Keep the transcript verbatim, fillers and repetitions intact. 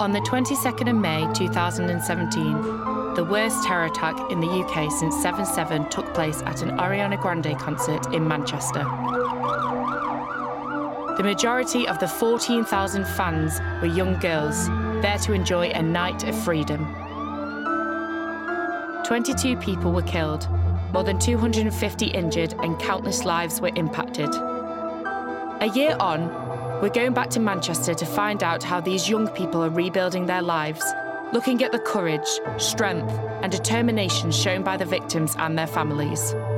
On the twenty-second of May two thousand seventeen, the worst terror attack in the U K since seven seven took place at an Ariana Grande concert in Manchester. The majority of the fourteen thousand fans were young girls, there to enjoy a night of freedom. twenty-two people were killed, more than two hundred fifty injured, and countless lives were impacted. A year on, we're going back to Manchester to find out how these young people are rebuilding their lives, looking at the courage, strength, and determination shown by the victims and their families.